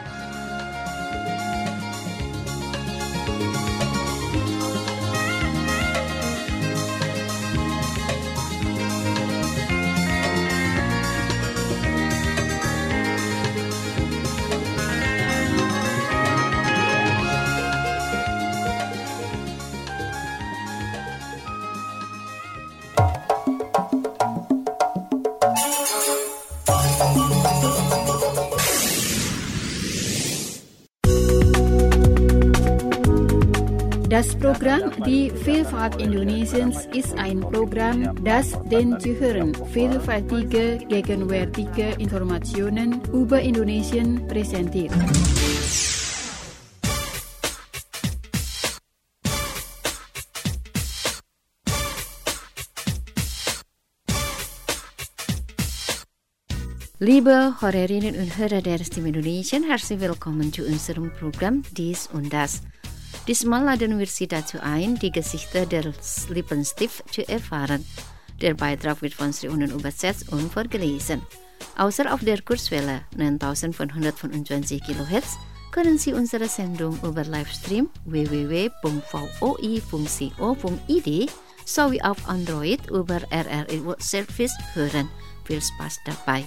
Das Programm Die Vielfalt Indonesiens ist ein Programm, das den Zuhörern vielfältige, gegenwärtige Informationen über Indonesien präsentiert. Liebe Hörerinnen und Hörer der Stimme Indonesien, herzlich willkommen zu unserem Programm Dies und Das. Diesmal laden wir Sie dazu ein, die Geschichte des Lippenstift zu erfahren. Der Beitrag wird von Sri Unen übersetzt und vorgelesen. Außer auf der Kurzwelle 9525 kHz können Sie unsere Sendung über Livestream www.voi.co.id sowie auf Android über RRI World Service hören. Viel Spaß dabei!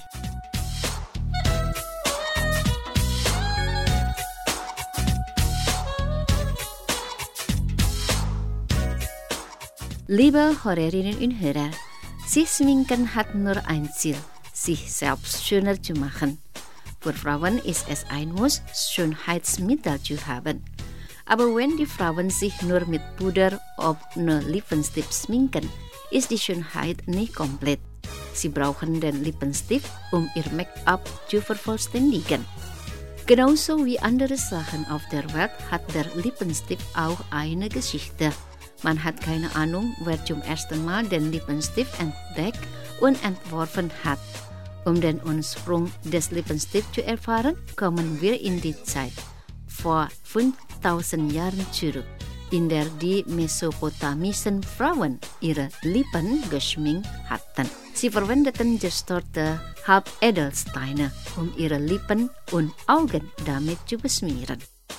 Liebe Hörerinnen und Hörer, sich schminken hat nur ein Ziel, sich selbst schöner zu machen. Für Frauen ist es ein Muss, Schönheitsmittel zu haben. Aber wenn die Frauen sich nur mit Puder oder Lippenstift schminken, ist die Schönheit nicht komplett. Sie brauchen den Lippenstift, um ihr Make-up zu vervollständigen. Genauso wie andere Sachen auf der Welt hat der Lippenstift auch eine Geschichte. Man hat keine Ahnung, wer zum ersten Mal den Lippenstift entdeckt und entworfen hat. Um den Ursprung des Lippenstifts zu erfahren, kommen wir in die Zeit vor 5000 Jahren zurück, in der die mesopotamischen Frauen ihre Lippen geschminkt hatten. Sie verwendeten gestörte Halbedelsteine, um ihre Lippen und Augen damit zu beschmieren.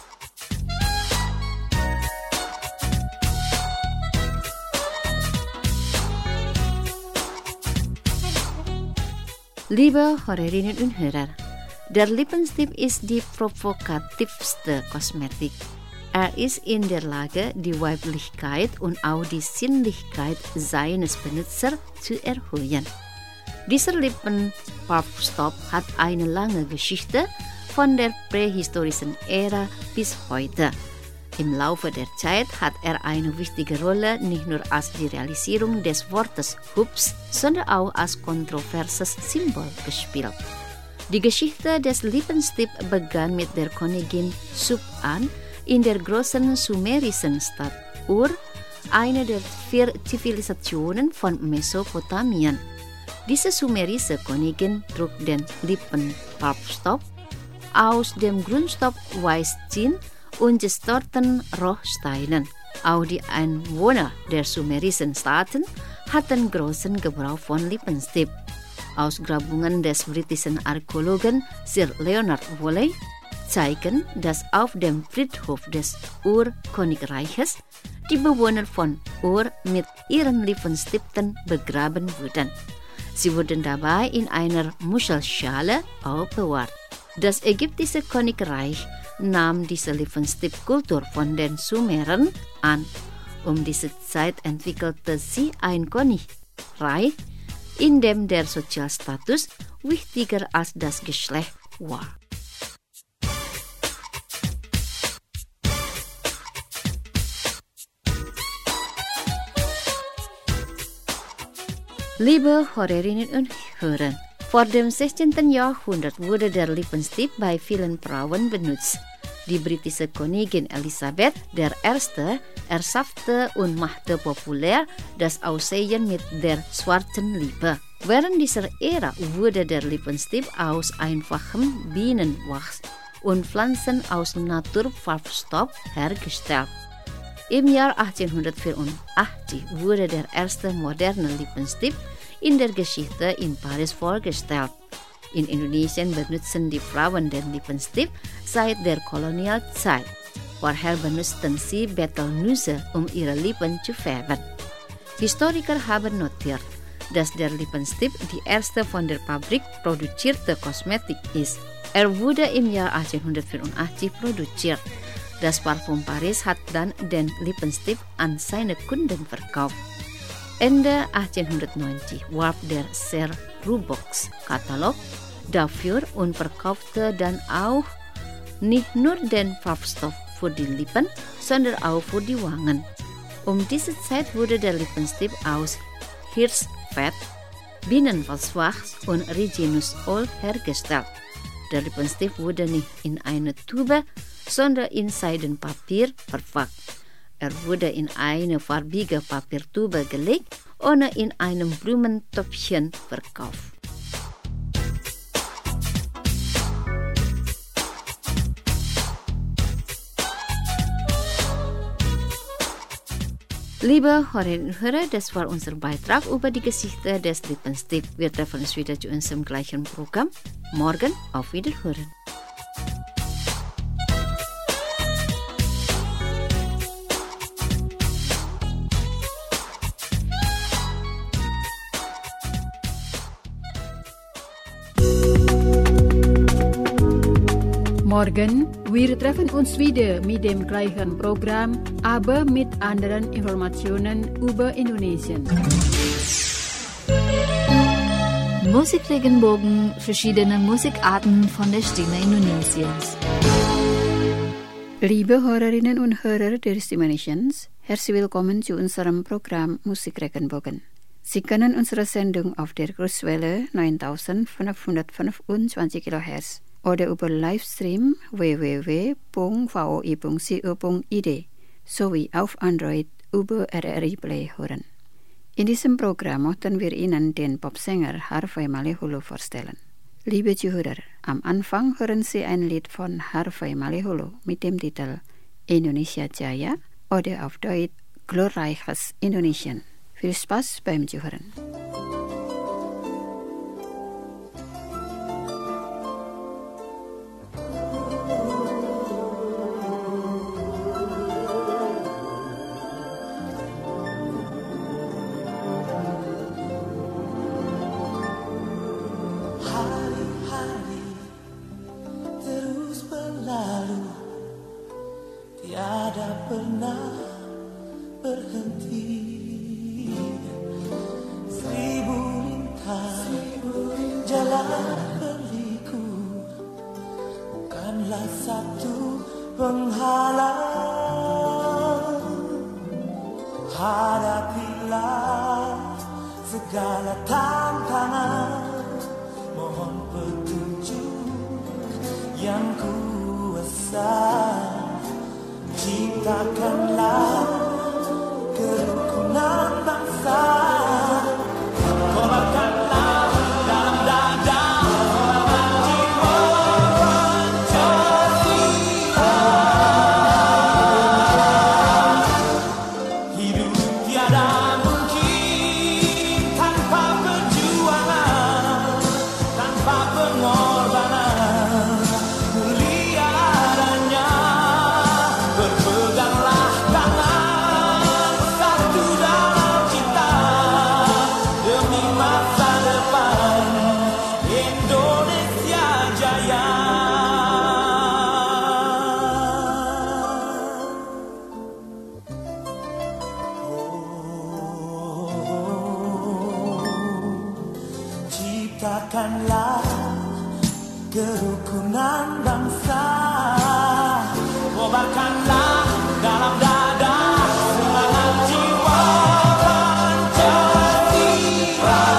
Liebe Hörerinnen und Hörer, der Lippenstift ist die provokativste Kosmetik. Er ist in der Lage, die Weiblichkeit und auch die Sinnlichkeit seines Benutzers zu erhöhen. Dieser Lippenfarbstoff hat eine lange Geschichte von der prähistorischen Ära bis heute. Im Laufe der Zeit hat er eine wichtige Rolle nicht nur als die Realisierung des Wortes hübsch, sondern auch als kontroverses Symbol gespielt. Die Geschichte des Lippenstifts begann mit der Königin Sub-An in der großen sumerischen Stadt Ur, eine der 4 Zivilisationen von Mesopotamien. Diese sumerische Königin trug den Lippenfarbstoff aus dem Grundstoff Weißzinn und gestörten Rohsteinen. Auch die Einwohner der sumerischen Staaten hatten großen Gebrauch von Lippenstift. Ausgrabungen des britischen Archäologen Sir Leonard Woolley zeigen, dass auf dem Friedhof des Ur-Königreiches die Bewohner von Ur mit ihren Lippenstiften begraben wurden. Sie wurden dabei in einer Muschelschale aufbewahrt. Das ägyptische Königreich nahm diese Lippenstiftkultur von den Sumerern an. Um diese Zeit entwickelte sie ein Königreich, in dem der Sozialstatus wichtiger als das Geschlecht war. Liebe Hörerinnen und Hörer, vor dem 16. Jahrhundert wurde der Lippenstift bei vielen Frauen benutzt. Die britische Königin Elisabeth I. erschaffte und machte populär das Aussehen mit der schwarzen Lippe. Während dieser Ära wurde der Lippenstift aus einfachem Bienenwachs und Pflanzen aus Naturfarbstoff hergestellt. Im Jahr 1884 wurde der erste moderne Lippenstift in der Geschichte in Paris vorgestellt. In Indonesien benutzen die Frauen den Lippenstift seit der Kolonialzeit. Vorher benutzten sie Betelnüsse, um ihre Lippen zu färben. Historiker haben notiert, dass der Lippenstift die erste von der Fabrik produzierte Kosmetik ist. Er wurde im Jahr 1884 produziert. Das Parfum Paris hat dann den Lippenstift an seine Kunden verkauft. Ende 1890 warb der Sir Roebuck's Katalog dafür und verkaufte dann auch nicht nur den Farbstoff für die Lippen, sondern auch für die Wangen. Um diese Zeit wurde der Lippenstift aus Hirschfett, Bienenwachs und Rizinusöl hergestellt. Der Lippenstift wurde nicht in eine Tube, sondern in Seidenpapier verpackt. Er wurde in eine farbige Papiertube gelegt und in einem Blumentöpfchen verkauft. Liebe Hörerinnen und Hörer, das war unser Beitrag über die Geschichte des Lippenstifts. Wir treffen uns wieder zu unserem gleichen Programm. Morgen auf Wiederhören. Morgen, wir treffen uns wieder mit dem gleichen Programm, aber mit anderen Informationen über Indonesien. Musikregenbogen, verschiedene Musikarten von der Stimme Indonesiens. Liebe Hörerinnen und Hörer der Stimme Indonesiens, herzlich willkommen zu unserem Programm Musikregenbogen. Sie können unsere Sendung auf der Kurzwelle 9525 kHz oder über Livestream www.voi.co.id sowie auf Android über RRI Play hören. In diesem Programm möchten wir Ihnen den Popsänger Harvey Maleholo vorstellen. Liebe Zuhörer, am Anfang hören Sie ein Lied von Harvey Maleholo mit dem Titel Indonesia Jaya oder auf Deutsch Glorreiches Indonesien. Viel Spaß beim Zuhören. Tiada pernah berhenti. Seribu lintang jalan berliku, bukanlah satu penghalang. Hadapilah segala tantangan, mohon petunjuk yang kuasa. Ciptakanlah kerukunan bangsa, kobarkanlah dalam dada jiwa Pancasila. Hidup tiada mungkin tanpa perjuangan, tanpa pengorbanan. Mulia adanya, berpeganglah tangan satu dalam cinta demi masa depan Indonesia Jaya. Ciptakanlah kerukunan bangsa, kobarkanlah dalam dada semangat jiwa Pancasila.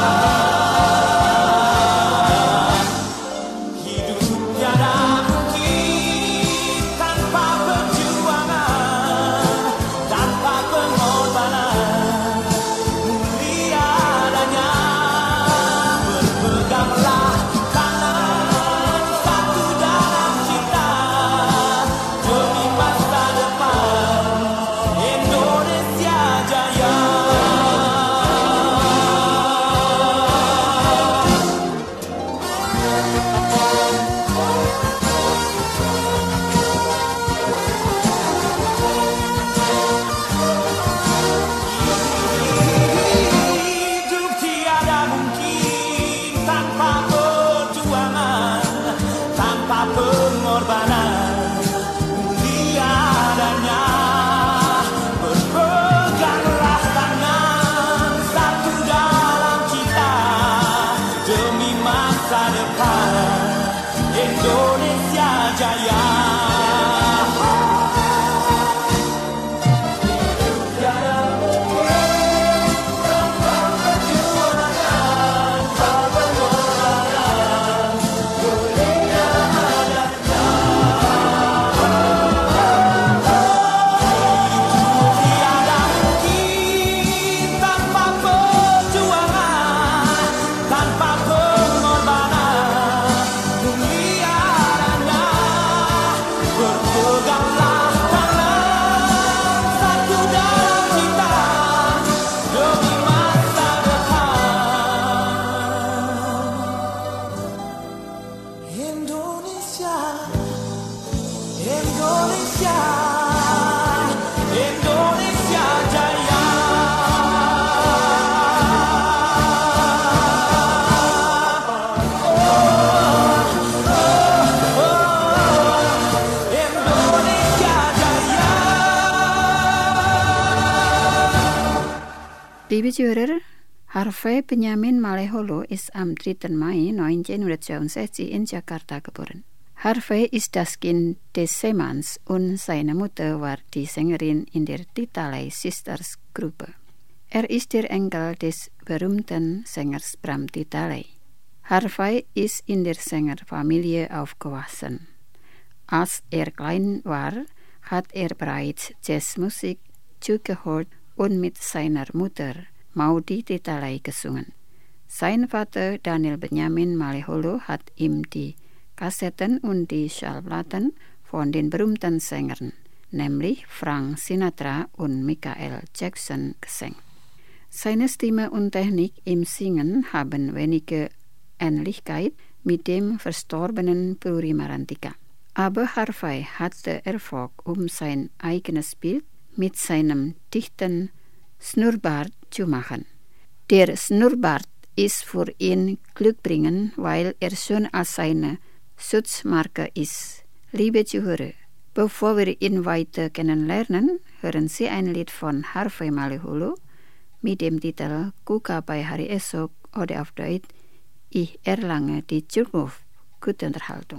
jurer, Harvey Benjamin Maleholo is am 3. Mai 1962 in Jakarta geboren. Harvey ist das Kind des Seemanns und seine Mutter war die Sängerin in der Titalay Sisters Gruppe. Ist der Enkel des berühmten Sängers Bram Titalay. Harvey ist in der Sängerfamilie aufgewachsen. Als klein war, hat bereits Jazzmusik zugehört und mit seiner Mutter Maudi Titalay gesungen. Sein Vater Daniel Benjamin Maleholo hat ihm die Kassetten und die Schallplatten von den berühmten Sängern, nämlich Frank Sinatra und Michael Jackson, geschenkt. Seine Stimme und Technik im Singen haben wenige Ähnlichkeit mit dem verstorbenen Puri Marantika. Aber Harvey hatte Erfolg, sein eigenes Bild mit seinem dichten Schnurrbart zu machen. Der Schnurrbart ist für ihn glückbringend, weil schon als seine Schutzmarke ist. Liebe Zuhörer, bevor wir ihn weiter kennenlernen, hören Sie ein Lied von Harvey Maleholo mit dem Titel Kuka bei Hari Esok oder auf Deutsch Ich erlange die Zukunft. Gute Unterhaltung.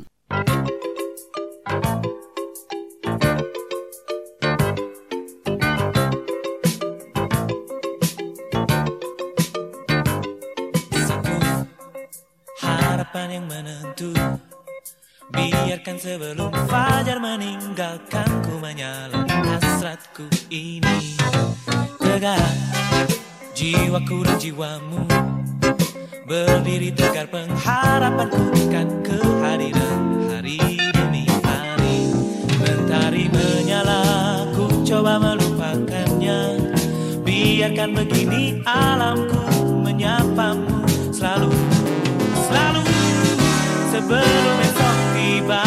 Harapan yang menentu, biarkan sebelum fajar meninggalkanku menyala hasratku ini. Tegak jiwaku dan jiwamu, berdiri tegar pengharapanku kan kehadiran hari demi hari. Mentari menyala, ku coba melupakannya. Biarkan begini alamku menyapamu selalu, selalu sebelum esok tiba.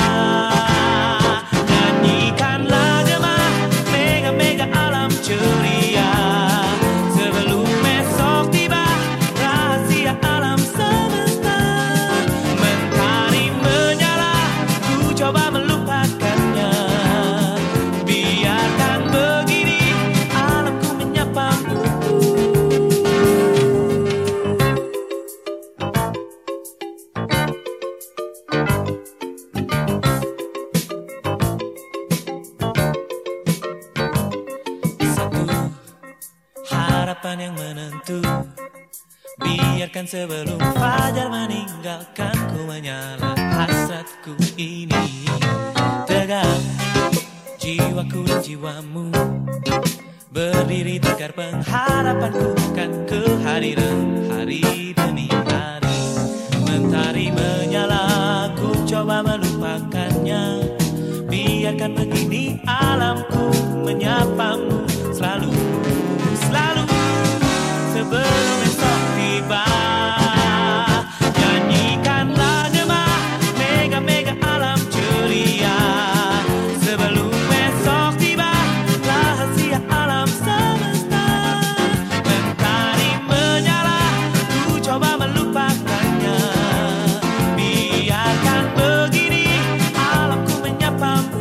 Nyanyikanlah gemah mega-mega alam ceria. Sebelum esok tiba, rahasia alam semesta. Mentari menyala, ku coba melupakannya. Biarkan begini alamku menyapamu. Harapan yang menentu, biarkan sebelum fajar meninggalkanku menyala hasratku ini. Tegak jiwaku dan jiwamu, berdiri tegar pengharapanku kan kehadiran hari demi hari. Mentari menyala, ku coba melupakannya. Biarkan begini alamku menyapamu selalu, selalu sebelum esok tiba. Nyanyikanlah gemah mega-mega alam ceria. Sebelum esok tiba, rahasia alam semesta. Mentari menyala, ku coba melupakannya. Biarkan begini alamku menyapamu.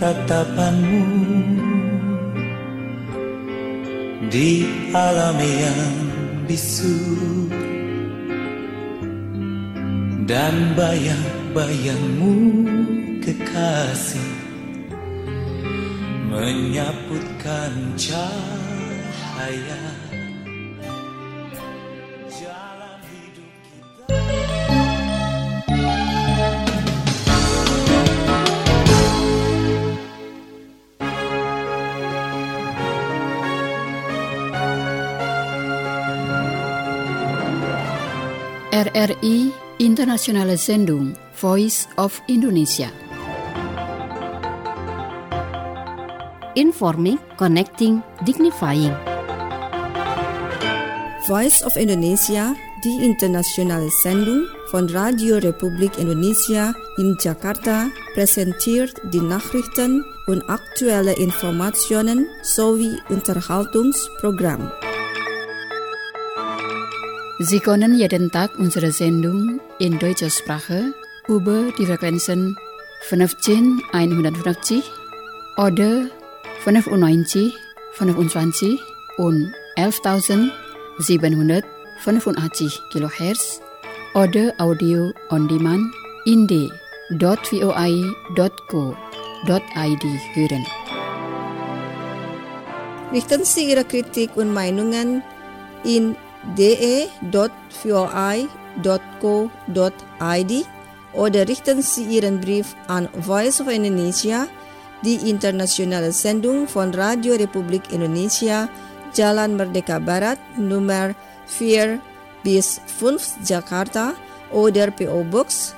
tatapanmu di alam yang bisu, dan bayang-bayangmu kekasih menyaputkan cahaya jalan hidup kita. RRI Internationale Sendung Voice of Indonesia. Informing, connecting, dignifying. Voice of Indonesia, die internationale Sendung von Radio Republik Indonesia in Jakarta, präsentiert die Nachrichten und aktuelle Informationen sowie Unterhaltungsprogramm. Sie können jeden Tag unsere Sendung in deutscher Sprache über die Frequenzen 15150 oder 95, 25 und 11.785 kHz oder Audio on Demand in d.voi.co.id hören. Richten Sie Ihre Kritik und Meinungen in de.voi.co.id oder richten Sie Ihren Brief an Voice of Indonesia, die internationale Sendung von Radio Republik Indonesia, Jalan Merdeka Barat, Nummer 4-5 Jakarta oder PO Box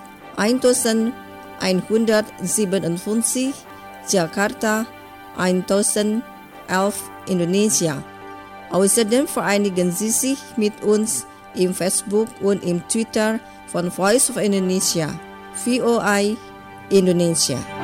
1157 Jakarta 1011 Indonesia. Außerdem vereinigen Sie sich mit uns im Facebook und im Twitter von Voice of Indonesia, VOI Indonesia.